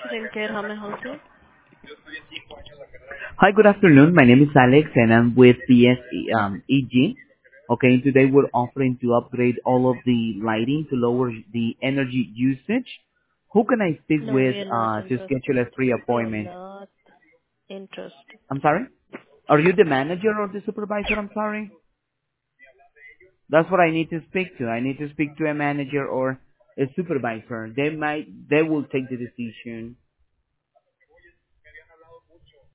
Student Care, how may I help you? Hi, good afternoon. My name is Alex, and I'm with EG. Okay, today we're offering to upgrade all of the lighting to lower the energy usage. Who can I speak No, with we are not to schedule interested. a free We are appointment? not interested. I'm sorry? Are you the manager or the supervisor? I'm sorry. That's what I need to speak to. I need to speak to a manager or a supervisor. They will take the decision.